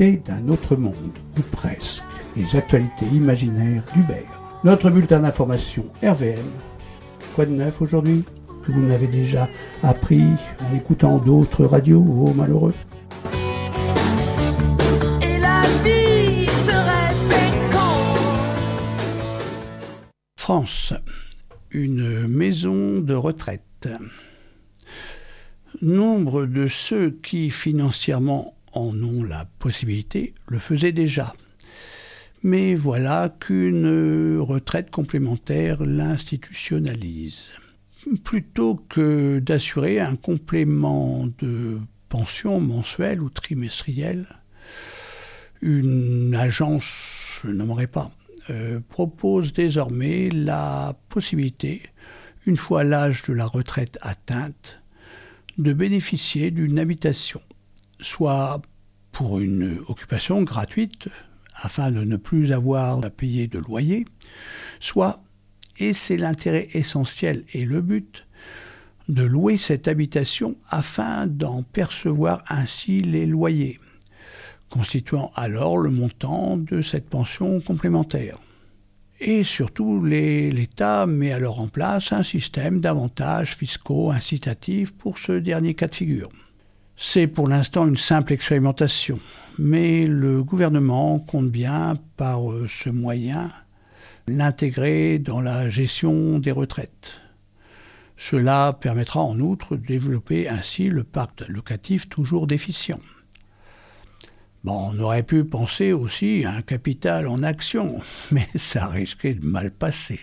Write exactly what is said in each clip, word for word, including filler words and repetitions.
L'actualité d'un autre monde, ou presque. Les actualités imaginaires d'Hubert. Notre bulletin d'information R V M. Quoi de neuf aujourd'hui que vous n'avez déjà appris en écoutant d'autres radios, oh malheureux? Et la vie serait féconde. France, une maison de retraite. Nombre de ceux qui financièrement en ont la possibilité le faisaient déjà. Mais voilà qu'une retraite complémentaire l'institutionnalise. Plutôt que d'assurer un complément de pension mensuelle ou trimestrielle, une agence, je n'aimerais pas, euh, propose désormais la possibilité, une fois l'âge de la retraite atteinte, de bénéficier d'une habitation, soit pour une occupation gratuite, afin de ne plus avoir à payer de loyer, soit, et c'est l'intérêt essentiel et le but, de louer cette habitation afin d'en percevoir ainsi les loyers, constituant alors le montant de cette pension complémentaire. Et surtout, les, l'État met alors en place un système d'avantages fiscaux incitatifs pour ce dernier cas de figure. C'est pour l'instant une simple expérimentation, mais le gouvernement compte bien, par ce moyen, l'intégrer dans la gestion des retraites. Cela permettra en outre de développer ainsi le parc locatif toujours déficient. Bon, on aurait pu penser aussi à un capital en actions, mais ça risquait de mal passer.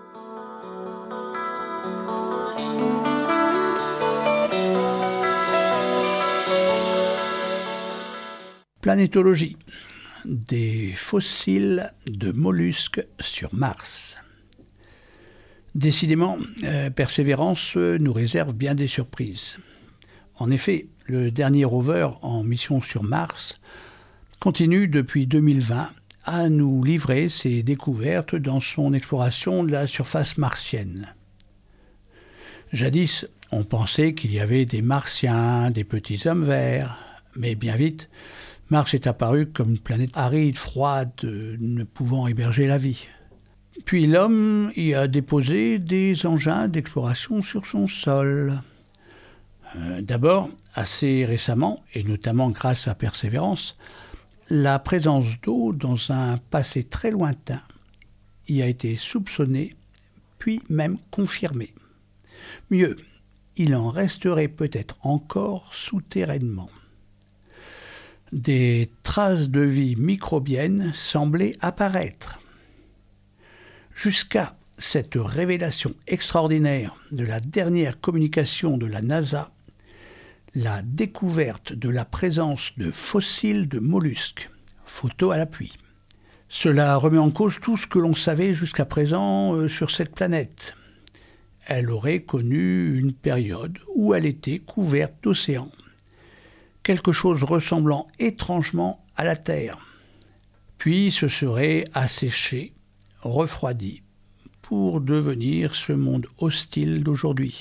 Planétologie. Des fossiles de mollusques sur Mars. Décidément, euh, Persévérance nous réserve bien des surprises. En effet, le dernier rover en mission sur Mars continue depuis deux mille vingt à nous livrer ses découvertes dans son exploration de la surface martienne. Jadis, on pensait qu'il y avait des Martiens, des petits hommes verts, mais bien vite, Mars est apparu comme une planète aride, froide, ne pouvant héberger la vie. Puis l'homme y a déposé des engins d'exploration sur son sol. Euh, d'abord, assez récemment, et notamment grâce à Persévérance, la présence d'eau dans un passé très lointain y a été soupçonnée, puis même confirmée. Mieux, il en resterait peut-être encore souterrainement. Des traces de vie microbienne semblaient apparaître. Jusqu'à cette révélation extraordinaire de la dernière communication de la NASA, la découverte de la présence de fossiles de mollusques, photo à l'appui. Cela remet en cause tout ce que l'on savait jusqu'à présent euh, sur cette planète. Elle aurait connu une période où elle était couverte d'océans. Quelque chose ressemblant étrangement à la Terre, puis se serait asséché, refroidi, pour devenir ce monde hostile d'aujourd'hui.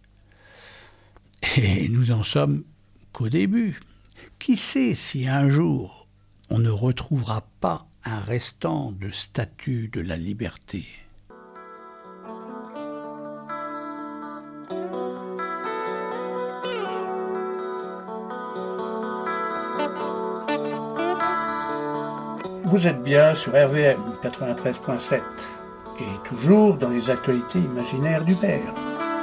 Et nous en sommes qu'au début. Qui sait si un jour on ne retrouvera pas un restant de statue de la liberté ? Vous êtes bien sur R V M quatre-vingt-treize point sept et toujours dans les actualités imaginaires d'Hubert.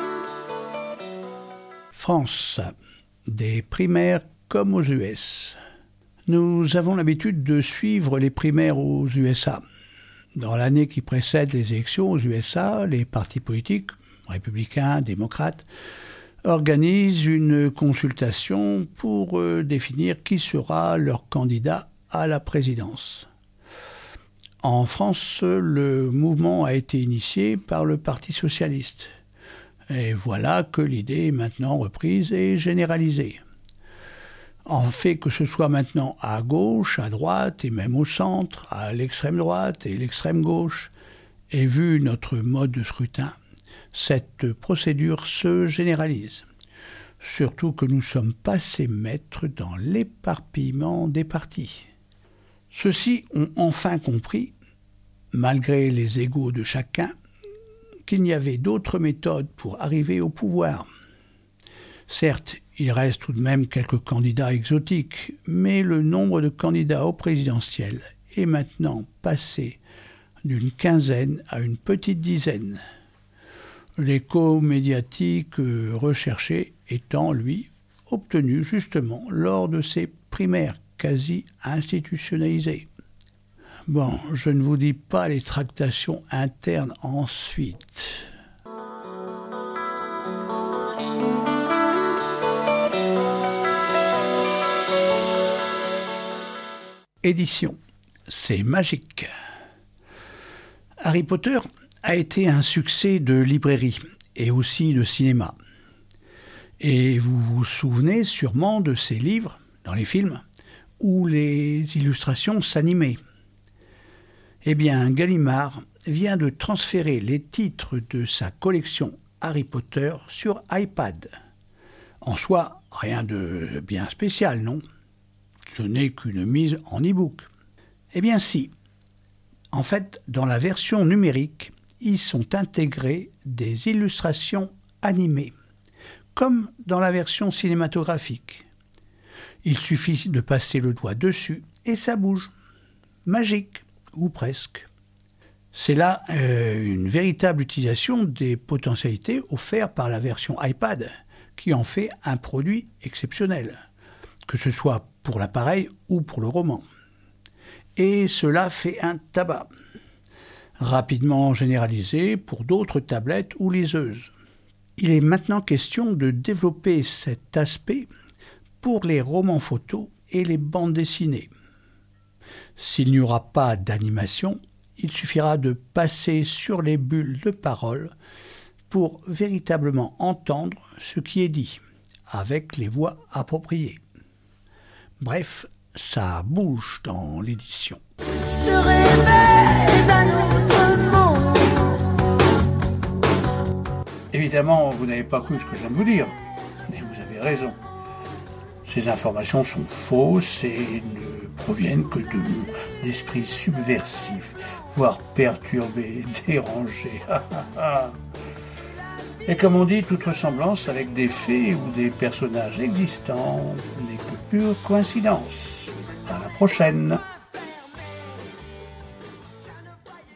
France, des primaires comme aux U S. Nous avons l'habitude de suivre les primaires aux U S A. Dans l'année qui précède les élections aux U S A, les partis politiques, républicains, démocrates, organisent une consultation pour euh, définir qui sera leur candidat à la présidence. En France, le mouvement a été initié par le Parti socialiste. Et voilà que l'idée est maintenant reprise et généralisée. En fait que ce soit maintenant à gauche, à droite et même au centre, à l'extrême droite et l'extrême gauche, et vu notre mode de scrutin, cette procédure se généralise. Surtout que nous sommes passés maîtres dans l'éparpillement des partis. Ceux-ci ont enfin compris, malgré les égos de chacun, qu'il n'y avait d'autre méthode pour arriver au pouvoir. Certes, il reste tout de même quelques candidats exotiques, mais le nombre de candidats au présidentiel est maintenant passé d'une quinzaine à une petite dizaine. L'écho médiatique recherché étant, lui, obtenu justement lors de ces primaires quasi institutionnalisées. Bon, je ne vous dis pas les tractations internes ensuite. Édition, c'est magique. Harry Potter a été un succès de librairie et aussi de cinéma. Et vous vous souvenez sûrement de ces livres, dans les films, où les illustrations s'animaient. Eh bien, Gallimard vient de transférer les titres de sa collection Harry Potter sur iPad. En soi, rien de bien spécial, non ? Ce n'est qu'une mise en e-book. Eh bien si. En fait, dans la version numérique, y sont intégrées des illustrations animées, comme dans la version cinématographique. Il suffit de passer le doigt dessus et ça bouge. Magique, ou presque. C'est là euh, une véritable utilisation des potentialités offertes par la version iPad, qui en fait un produit exceptionnel, que ce soit pour l'appareil ou pour le roman. Et cela fait un tabac, rapidement généralisé pour d'autres tablettes ou liseuses. Il est maintenant question de développer cet aspect pour les romans photos et les bandes dessinées. S'il n'y aura pas d'animation, il suffira de passer sur les bulles de parole pour véritablement entendre ce qui est dit, avec les voix appropriées. Bref, ça bouge dans l'édition. Je rêvais d'un autre monde. Évidemment, vous n'avez pas cru ce que je viens de vous dire, mais vous avez raison. Ces informations sont fausses et ne proviennent que de mon esprit subversif, voire perturbé, dérangé. Et comme on dit, toute ressemblance avec des faits ou des personnages existants n'est que pure coïncidence. À la prochaine.